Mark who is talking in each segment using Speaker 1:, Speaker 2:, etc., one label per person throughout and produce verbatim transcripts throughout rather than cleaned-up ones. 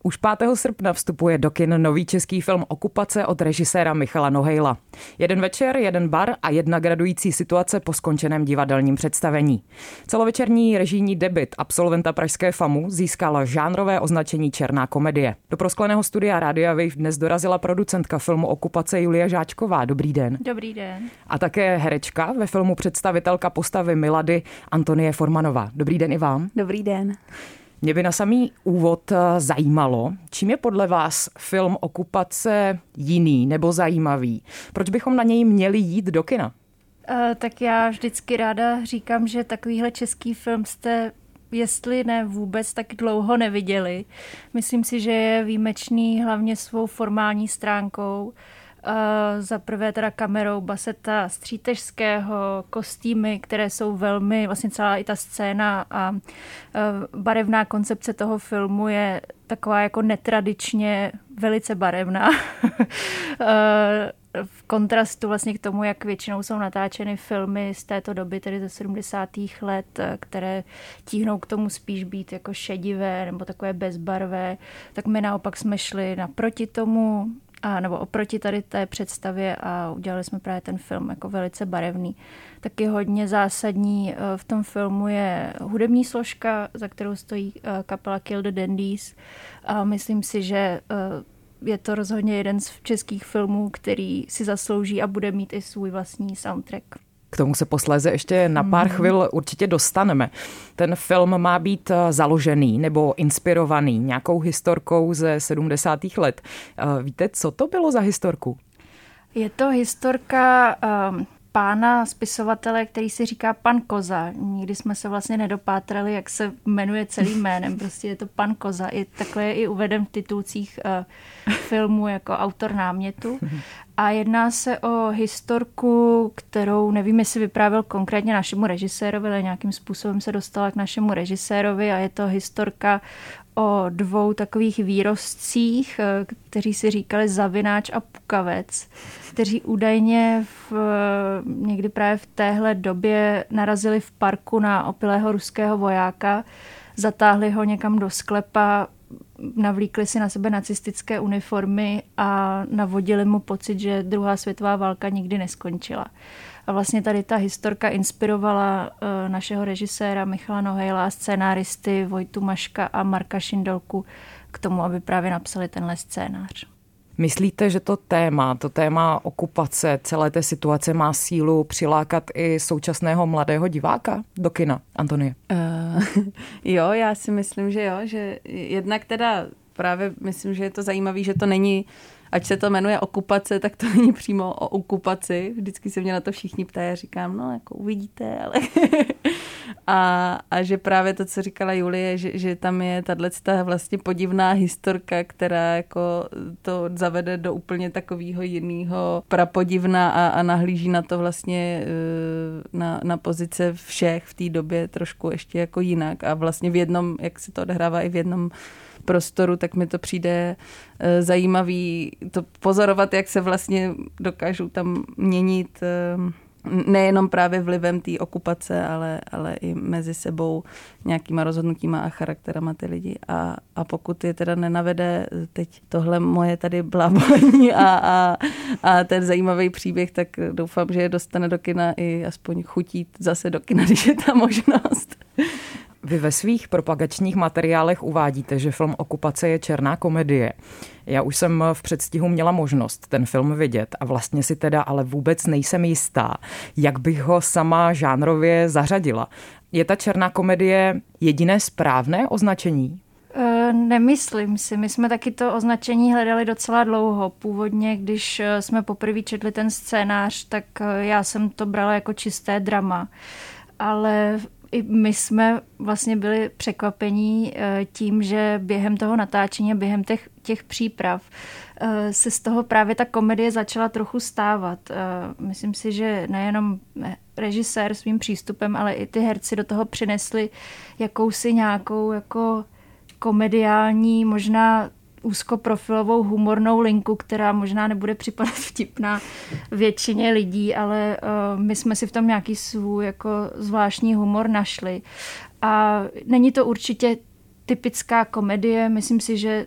Speaker 1: Už pátého srpna vstupuje do kin nový český film Okupace od režiséra Michala Nohejla. Jeden večer, jeden bar a jedna gradující situace po skončeném divadelním představení. Celovečerní režijní debut absolventa pražské FAMu získala žánrové označení černá komedie. Do proskleného studia Rádia Wave dnes dorazila producentka filmu Okupace Julia Žáčková. Dobrý den.
Speaker 2: Dobrý den.
Speaker 1: A také herečka, ve filmu představitelka postavy Milady Antonie Formanová. Dobrý den i vám.
Speaker 2: Dobrý den.
Speaker 1: Mě by na samý úvod zajímalo, čím je podle vás film Okupace jiný nebo zajímavý? Proč bychom na něj měli jít do kina?
Speaker 2: Uh, tak já vždycky ráda říkám, že takovýhle český film jste, jestli ne vůbec, tak dlouho neviděli. Myslím si, že je výjimečný hlavně svou formální stránkou. Uh, za prvé teda kamerou Baseta Střítežského, kostýmy, které jsou velmi, vlastně celá i ta scéna a uh, barevná koncepce toho filmu je taková jako netradičně velice barevná. uh, v kontrastu vlastně k tomu, jak většinou jsou natáčeny filmy z této doby, tedy ze sedmdesátých let, které tíhnou k tomu spíš být jako šedivé nebo takové bezbarvé, tak my naopak jsme šli naproti tomu, A, nebo oproti tady té představě a udělali jsme právě ten film jako velice barevný. Taky hodně zásadní v tom filmu je hudební složka, za kterou stojí kapela Kill the Dandies. A myslím si, že je to rozhodně jeden z českých filmů, který si zaslouží a bude mít i svůj vlastní soundtrack.
Speaker 1: K tomu se posléze ještě na pár mm. chvil určitě dostaneme. Ten film má být založený nebo inspirovaný nějakou historkou ze sedmdesátých let. Víte, co to bylo za historku?
Speaker 2: Je to historka um, pána spisovatele, který se říká Pan Koza. Nikdy jsme se vlastně nedopátrali, jak se jmenuje celým jménem. Prostě je to Pan Koza. I takhle je i uveden v titulcích uh, filmu jako autor námětu. A jedná se o historku, kterou nevím, jestli vyprávěl konkrétně našemu režisérovi, ale nějakým způsobem se dostala k našemu režisérovi a je to historka o dvou takových výrostcích, kteří si říkali Zavináč a Pukavec, kteří údajně v, někdy právě v téhle době narazili v parku na opilého ruského vojáka, zatáhli ho někam do sklepa, navlíkli si na sebe nacistické uniformy a navodili mu pocit, že druhá světová válka nikdy neskončila. A vlastně tady ta historka inspirovala uh, našeho režiséra Michala Nohejla a scénáristy Vojtu Maška a Marka Šindolku k tomu, aby právě napsali tenhle scénář.
Speaker 1: Myslíte, že to téma, to téma okupace celé té situace má sílu přilákat i současného mladého diváka do kina? Antonie?
Speaker 3: Uh, jo, já si myslím, že jo, že jednak teda právě myslím, že je to zajímavé, že to není, ať se to jmenuje okupace, tak to není přímo o okupaci. Vždycky se mě na to všichni ptají a říkám, no jako uvidíte, ale... a, a že právě to, co říkala Julie, že, že tam je tato vlastně podivná historka, která jako to zavede do úplně takového jiného prapodivna a, a nahlíží na to vlastně na, na pozice všech v té době trošku ještě jako jinak a vlastně v jednom, jak se to odehrává i v jednom prostoru, tak mi to přijde e, zajímavý to pozorovat, jak se vlastně dokážou tam měnit e, nejenom právě vlivem té okupace, ale, ale i mezi sebou nějakýma rozhodnutíma a charakterama ty lidi. A, a pokud je teda nenavede teď tohle moje tady blábolení a, a, a ten zajímavý příběh, tak doufám, že je dostane do kina i aspoň chutít zase do kina, když je ta možnost.
Speaker 1: Vy ve svých propagačních materiálech uvádíte, že film Okupace je černá komedie. Já už jsem v předstihu měla možnost ten film vidět a vlastně si teda ale vůbec nejsem jistá, jak bych ho sama žánrově zařadila. Je ta černá komedie jediné správné označení?
Speaker 2: Nemyslím si. My jsme taky to označení hledali docela dlouho. Původně, když jsme poprvé četli ten scénář, tak já jsem to brala jako čisté drama. Ale i my jsme vlastně byli překvapení tím, že během toho natáčení a během těch, těch příprav se z toho právě ta komedie začala trochu stávat. Myslím si, že nejenom režisér svým přístupem, ale i ty herci do toho přinesli jakousi nějakou jako komediální, možná úzkoprofilovou humornou linku, která možná nebude připadat vtipná většině lidí, ale uh, my jsme si v tom nějaký svůj jako zvláštní humor našli. A není to určitě typická komedie, myslím si, že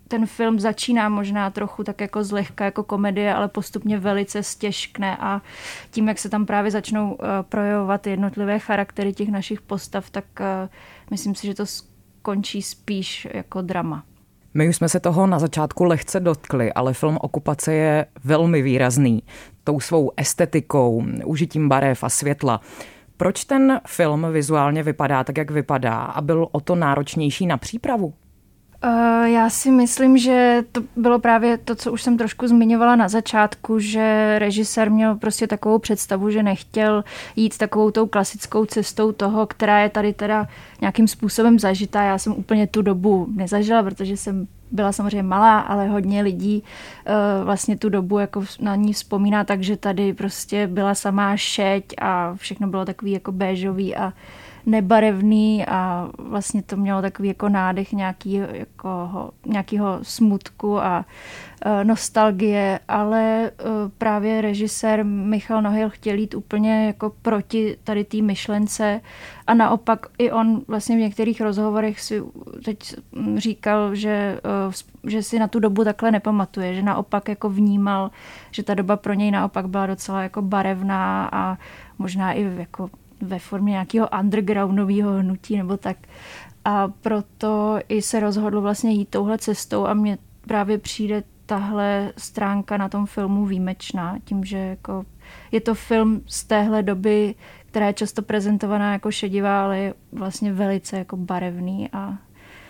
Speaker 2: ten film začíná možná trochu tak jako zlehka jako komedie, ale postupně velice stěžkne a tím, jak se tam právě začnou projevovat jednotlivé charaktery těch našich postav, tak myslím si, že to skončí spíš jako drama.
Speaker 1: My už jsme se toho na začátku lehce dotkli, ale film Okupace je velmi výrazný tou svou estetikou, užitím barev a světla. Proč ten film vizuálně vypadá tak, jak vypadá a byl o to náročnější na přípravu?
Speaker 2: Já si myslím, že to bylo právě to, co už jsem trošku zmiňovala na začátku, že režisér měl prostě takovou představu, že nechtěl jít takovou tou klasickou cestou toho, která je tady teda nějakým způsobem zažitá. Já jsem úplně tu dobu nezažila, protože jsem byla samozřejmě malá, ale hodně lidí vlastně tu dobu jako na ní vzpomíná, takže tady prostě byla samá šeť a všechno bylo takový jako béžový a nebarevný a vlastně to mělo takový jako nádech nějaký, jako, nějakýho smutku a e, nostalgie, ale e, právě režisér Michal Nohyl chtěl jít úplně jako proti tady té myšlence a naopak i on vlastně v některých rozhovorech si teď říkal, že, e, že si na tu dobu takhle nepamatuje, že naopak jako vnímal, že ta doba pro něj naopak byla docela jako barevná a možná i jako ve formě nějakého undergroundového hnutí nebo tak. A proto i se rozhodl vlastně jít touhle cestou a mně právě přijde tahle stránka na tom filmu výjimečná, tím, že jako je to film z téhle doby, která je často prezentovaná jako šedivá, ale je vlastně velice jako barevný a, a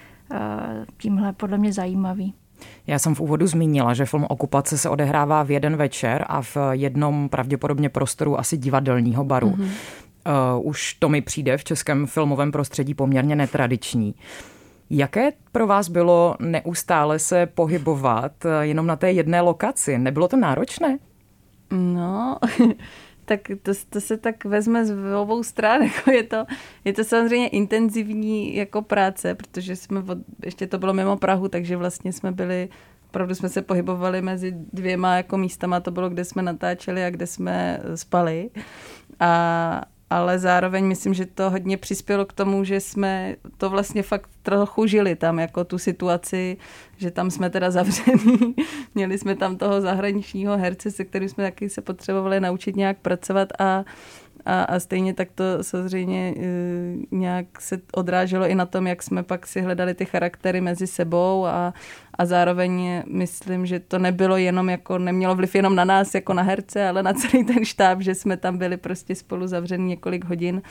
Speaker 2: tímhle podle mě zajímavý.
Speaker 1: Já jsem v úvodu zmínila, že film Okupace se odehrává v jeden večer a v jednom pravděpodobně prostoru asi divadelního baru. Mm-hmm. Uh, už to mi přijde v českém filmovém prostředí poměrně netradiční. Jaké pro vás bylo neustále se pohybovat jenom na té jedné lokaci? Nebylo to náročné?
Speaker 3: No, tak to, to se tak vezme z obou stran. Jako je, to, je to samozřejmě intenzivní jako práce, protože jsme, od, ještě to bylo mimo Prahu, takže vlastně jsme byli, opravdu jsme se pohybovali mezi dvěma jako místama, to bylo, kde jsme natáčeli a kde jsme spali. A ale zároveň myslím, že to hodně přispělo k tomu, že jsme to vlastně fakt trochu žili tam, jako tu situaci, že tam jsme teda zavření. Měli jsme tam toho zahraničního herce, se kterým jsme taky se potřebovali naučit nějak pracovat a, a, a stejně tak to samozřejmě e, nějak se odráželo i na tom, jak jsme pak si hledali ty charaktery mezi sebou a, a zároveň myslím, že to nebylo jenom jako, nemělo vliv jenom na nás jako na herce, ale na celý ten štáb, že jsme tam byli prostě spolu zavření několik hodin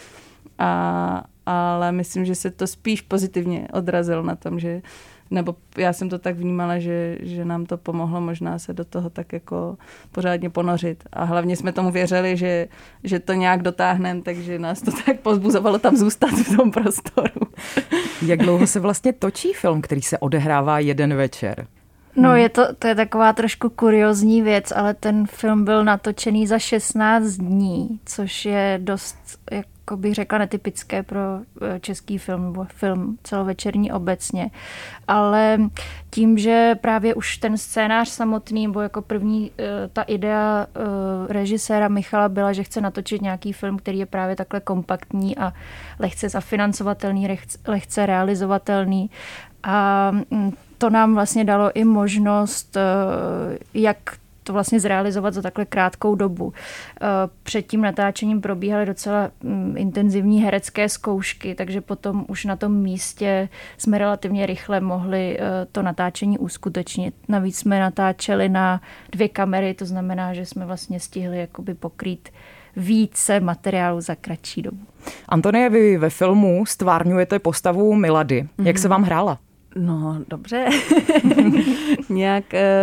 Speaker 3: a, ale myslím, že se to spíš pozitivně odrazilo na tom, že nebo já jsem to tak vnímala, že, že nám to pomohlo možná se do toho tak jako pořádně ponořit. A hlavně jsme tomu věřili, že, že to nějak dotáhneme, takže nás to tak pozbuzovalo tam zůstat v tom prostoru.
Speaker 1: Jak dlouho se vlastně točí film, který se odehrává jeden večer?
Speaker 2: No je to, to je taková trošku kuriózní věc, ale ten film byl natočený za šestnáct dní, což je dost, jako bych řekla, netypické pro český film nebo film celovečerní obecně. Ale tím, že právě už ten scénář samotný, nebo jako první ta idea režiséra Michala byla, že chce natočit nějaký film, který je právě takhle kompaktní a lehce zafinancovatelný, lehce realizovatelný. A to nám vlastně dalo i možnost, jak to vlastně zrealizovat za takhle krátkou dobu. Před tím natáčením probíhaly docela intenzivní herecké zkoušky, takže potom už na tom místě jsme relativně rychle mohli to natáčení uskutečnit. Navíc jsme natáčeli na dvě kamery, to znamená, že jsme vlastně stihli jakoby pokrýt více materiálu za kratší dobu.
Speaker 1: Antonie, vy ve filmu stvárňujete postavu Milady. Mm-hmm. Jak se vám hrála?
Speaker 3: No, dobře. Nějak,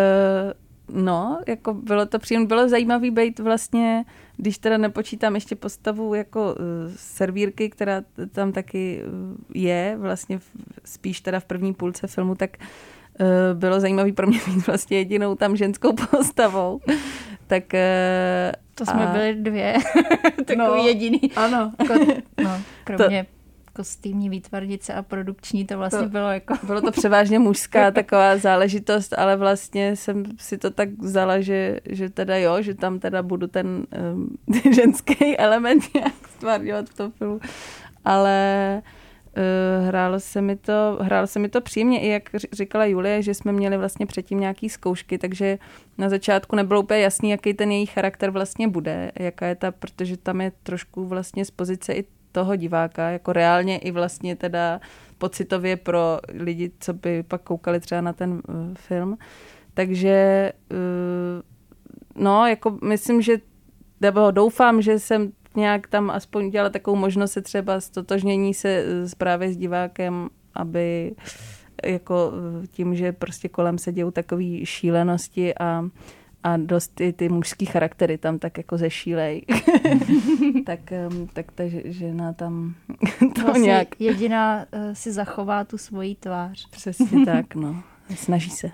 Speaker 3: no, jako bylo to příjemné, bylo zajímavý být vlastně, když teda nepočítám ještě postavu jako servírky, která tam taky je, vlastně spíš teda v první půlce filmu, tak bylo zajímavý pro mě být vlastně jedinou tam ženskou postavou. Tak
Speaker 2: to jsme
Speaker 3: a...
Speaker 2: byli dvě, takový
Speaker 3: no,
Speaker 2: jediný.
Speaker 3: Ano.
Speaker 2: No, kromě to... kostýmní výtvarnice a produkční, to vlastně to, bylo jako...
Speaker 3: Bylo to převážně mužská taková záležitost, ale vlastně jsem si to tak vzala, že, že teda jo, že tam teda budu ten um, ženský element nějak stvárňovat v tom filmu. Ale hrálo se mi to, hrálo se mi to příjemně, i jak říkala Julie, že jsme měli vlastně předtím nějaký zkoušky, takže na začátku nebylo úplně jasný, jaký ten její charakter vlastně bude, jaká je ta, protože tam je trošku vlastně z pozice i toho diváka, jako reálně i vlastně teda pocitově pro lidi, co by pak koukali třeba na ten uh, film. Takže uh, no, jako myslím, že nebo doufám, že jsem nějak tam aspoň dělala takovou možnost se třeba stotožnění se právě s divákem, aby jako tím, že prostě kolem se dějou takový šílenosti a, a dost i ty mužský charaktery tam tak jako zešílej. tak, tak ta žena tam to
Speaker 2: vlastně
Speaker 3: nějak...
Speaker 2: jediná uh, si zachová tu svoji tvář.
Speaker 3: Přesně tak, no. Snaží se.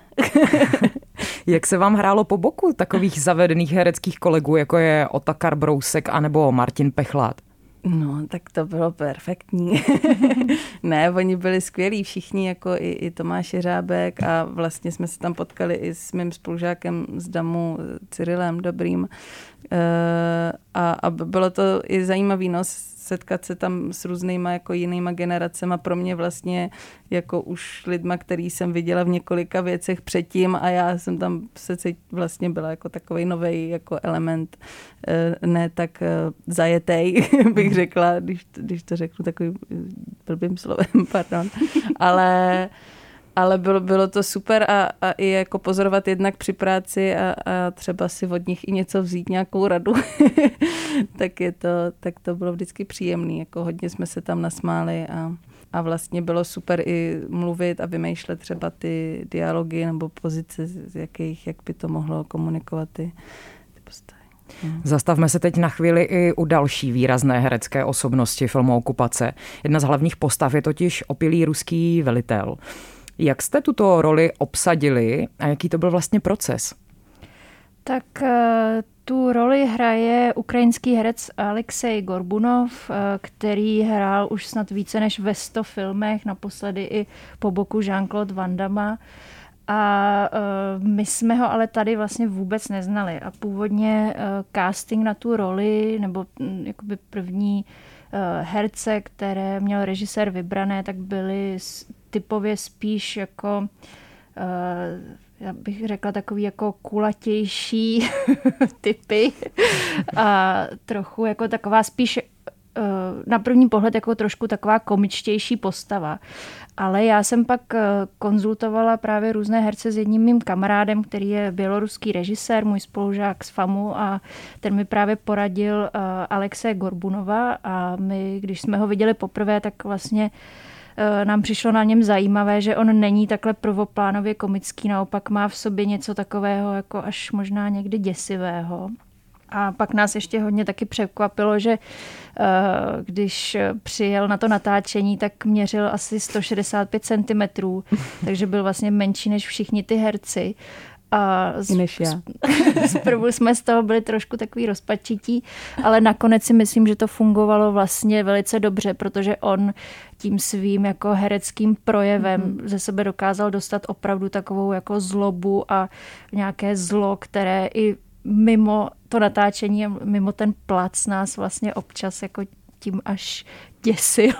Speaker 1: Jak se vám hrálo po boku takových zavedených hereckých kolegů, jako je Otakar Brousek anebo Martin Pechlát?
Speaker 3: No, tak to bylo perfektní. Ne, oni byli skvělí všichni, jako i, i Tomáš Jeřábek a vlastně jsme se tam potkali i s mým spolužákem z Damu, Cyrilem Dobrým. E, a, a bylo to i zajímavý, no, setkat se tam s různýma jako jinýma generacema, pro mě vlastně jako už lidma, který jsem viděla v několika věcech předtím a já jsem tam se vlastně byla jako takovej novej jako element, ne tak zajetej, bych řekla, když, když to řeknu takovým blbým slovem, pardon, ale Ale bylo, bylo to super a, a i jako pozorovat jednak při práci a, a třeba si od nich i něco vzít, nějakou radu, tak, je to, tak to bylo vždycky příjemný. Jako hodně jsme se tam nasmáli a, a vlastně bylo super i mluvit a vymýšlet třeba ty dialogy nebo pozice, z jakých, jak by to mohlo komunikovat ty, ty postavy.
Speaker 1: Zastavme se teď na chvíli i u další výrazné herecké osobnosti filmu Okupace. Jedna z hlavních postav je totiž opilý ruský velitel. Jak jste tuto roli obsadili a jaký to byl vlastně proces?
Speaker 2: Tak tu roli hraje ukrajinský herec Alexej Gorbunov, který hrál už snad více než ve sto filmech, naposledy i po boku Jean-Claude Van Damme. A my jsme ho ale tady vlastně vůbec neznali. A původně casting na tu roli, nebo jakoby první herce, které měl režisér vybrané, tak byly typově spíš jako, já bych řekla, takový jako kulatější typy a trochu jako taková spíš na první pohled jako trošku taková komičtější postava. Ale já jsem pak konzultovala právě různé herce s jedním mým kamarádem, který je běloruský režisér, můj spolužák z FAMu a ten mi právě poradil Alexe Gorbunova a my, když jsme ho viděli poprvé, tak vlastně nám přišlo na něm zajímavé, že on není takhle prvoplánově komický, naopak má v sobě něco takového jako až možná někdy děsivého. A pak nás ještě hodně taky překvapilo, že když přijel na to natáčení, tak měřil asi sto šedesát pět centimetrů, takže byl vlastně menší než všichni ty herci. A z,
Speaker 3: než já.
Speaker 2: Zprvu jsme z toho byli trošku takový rozpačití, ale nakonec si myslím, že to fungovalo vlastně velice dobře, protože on tím svým jako hereckým projevem mm-hmm. ze sebe dokázal dostat opravdu takovou jako zlobu a nějaké zlo, které i mimo to natáčení, mimo ten plac nás vlastně občas jako tím až děsil.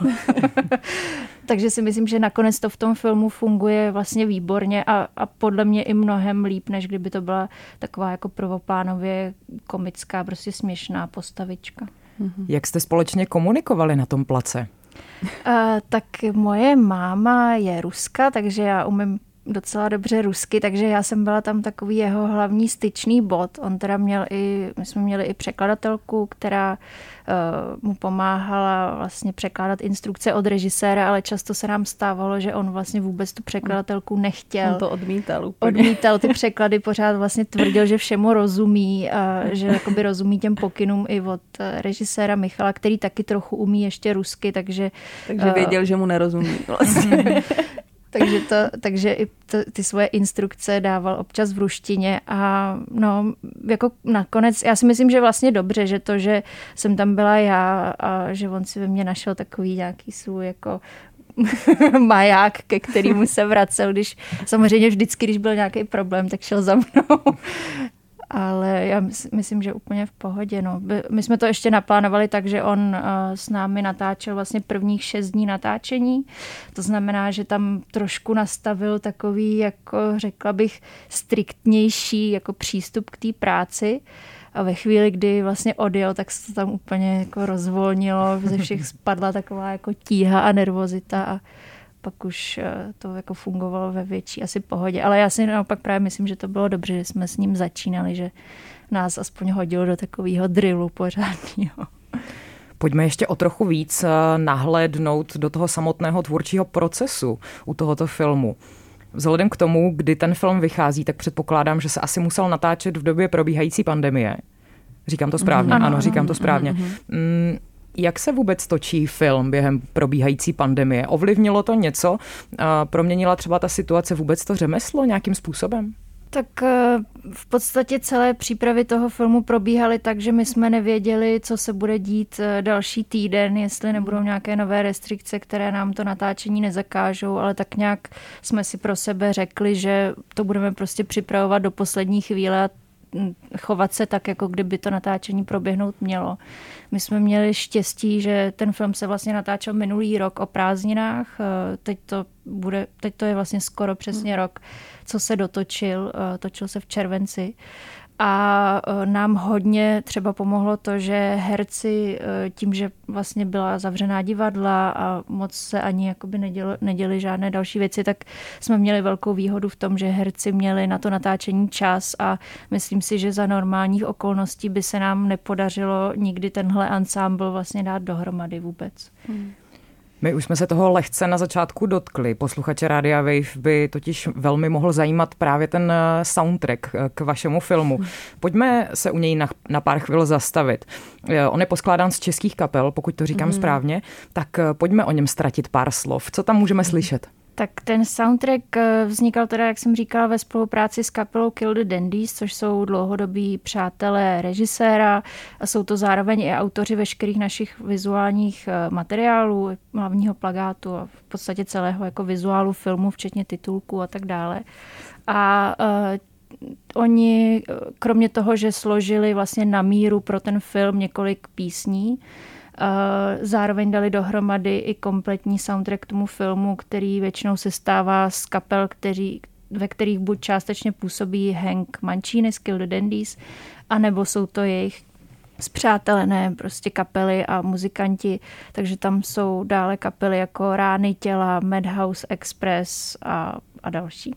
Speaker 2: Takže si myslím, že nakonec to v tom filmu funguje vlastně výborně a, a podle mě i mnohem líp, než kdyby to byla taková jako prvoplánově komická, prostě směšná postavička.
Speaker 1: Jak jste společně komunikovali na tom place?
Speaker 2: Uh, tak moje máma je Ruska, takže já umím docela dobře rusky, takže já jsem byla tam takový jeho hlavní styčný bod. On teda měl i, my jsme měli i překladatelku, která uh, mu pomáhala vlastně překládat instrukce od režiséra, ale často se nám stávalo, že on vlastně vůbec tu překladatelku nechtěl.
Speaker 3: On to odmítal úplně.
Speaker 2: Odmítal ty překlady, pořád vlastně tvrdil, že všemu rozumí a že jakoby rozumí těm pokynům i od režiséra Michala, který taky trochu umí ještě rusky, takže...
Speaker 3: Takže věděl, uh, že mu nerozumí vlastně.
Speaker 2: Takže, to, takže i to, ty svoje instrukce dával občas v ruštině a no, jako nakonec, já si myslím, že vlastně dobře, že to, že jsem tam byla já a že on si ve mně našel takový nějaký svůj jako maják, ke kterému se vracel, když samozřejmě vždycky, když byl nějaký problém, tak šel za mnou. ale já myslím, že úplně v pohodě. No. My jsme to ještě naplánovali tak, že on s námi natáčel vlastně prvních šest dní natáčení. To znamená, že tam trošku nastavil takový, jako řekla bych, striktnější jako přístup k té práci. A ve chvíli, kdy vlastně odjel, tak se to tam úplně jako rozvolnilo. Ze všech spadla taková jako tíha a nervozita a pak už to jako fungovalo ve větší asi pohodě. Ale já si naopak právě myslím, že to bylo dobře, že jsme s ním začínali, že nás aspoň hodilo do takového drillu pořádného.
Speaker 1: Pojďme ještě o trochu víc nahlédnout do toho samotného tvůrčího procesu u tohoto filmu. Vzhledem k tomu, kdy ten film vychází, tak předpokládám, že se asi musel natáčet v době probíhající pandemie. Říkám to správně?
Speaker 2: Ano,
Speaker 1: ano, říkám
Speaker 2: ano,
Speaker 1: to správně.
Speaker 2: Ano.
Speaker 1: Mm, jak se vůbec točí film během probíhající pandemie? Ovlivnilo to něco? Proměnila třeba ta situace vůbec to řemeslo nějakým způsobem?
Speaker 2: Tak v podstatě celé přípravy toho filmu probíhaly tak, že my jsme nevěděli, co se bude dít další týden, jestli nebudou nějaké nové restrikce, které nám to natáčení nezakážou, ale tak nějak jsme si pro sebe řekli, že to budeme prostě připravovat do poslední chvíle a chovat se tak, jako kdyby to natáčení proběhnout mělo. My jsme měli štěstí, že ten film se vlastně natáčel minulý rok o prázdninách. Teď to, bude, teď to je vlastně skoro přesně rok, co se dotočil. Točil se v červenci. A nám hodně třeba pomohlo to, že herci tím, že vlastně byla zavřená divadla a moc se ani jakoby nedělo, neděli žádné další věci, tak jsme měli velkou výhodu v tom, že herci měli na to natáčení čas a myslím si, že za normálních okolností by se nám nepodařilo nikdy tenhle ansámbl vlastně dát dohromady vůbec. Hmm.
Speaker 1: My už jsme se toho lehce na začátku dotkli. Posluchače Rádia Wave by totiž velmi mohl zajímat právě ten soundtrack k vašemu filmu. Pojďme se u něj na, na pár chvil zastavit. On je poskládán z českých kapel, pokud to říkám mm. správně, tak pojďme o něm ztratit pár slov. Co tam můžeme slyšet?
Speaker 2: Tak ten soundtrack vznikal teda, jak jsem říkala, ve spolupráci s kapelou Kill the Dandies, což jsou dlouhodobí přátelé režiséra a jsou to zároveň i autoři veškerých našich vizuálních materiálů, hlavního plakátu a v podstatě celého jako vizuálu filmu, včetně titulků a tak dále. A uh, oni, kromě toho, že složili vlastně na míru pro ten film několik písní, zároveň dali dohromady i kompletní soundtrack k tomu filmu, který většinou se stává z kapel, kteří, ve kterých buď částečně působí Hank Mancini z Kill the Dandies, anebo jsou to jejich spřátelené prostě kapely a muzikanti, takže tam jsou dále kapely jako Rány těla, Madhouse Express a, a další.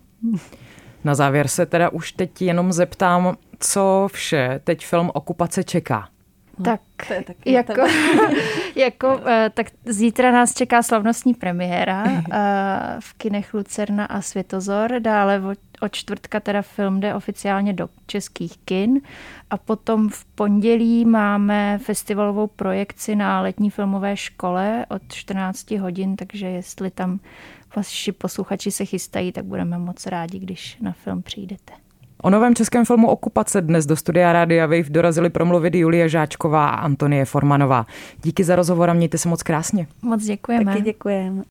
Speaker 1: Na závěr se teda už teď jenom zeptám, co vše teď film Okupace čeká.
Speaker 2: Tak, jako, jako, tak zítra nás čeká slavnostní premiéra v kinech Lucerna a Světozor. Dále od čtvrtka teda film jde oficiálně do českých kin. A potom v pondělí máme festivalovou projekci na letní filmové škole od čtrnáct hodin, takže jestli tam vaši posluchači se chystají, tak budeme moc rádi, když na film přijdete.
Speaker 1: O novém českém filmu Okupace dnes do studia Rádia Wave dorazili promluvit Julie Žáčková a Antonie Formanová. Díky za rozhovor a mějte se moc krásně.
Speaker 2: Moc děkujeme.
Speaker 3: Taky děkujeme.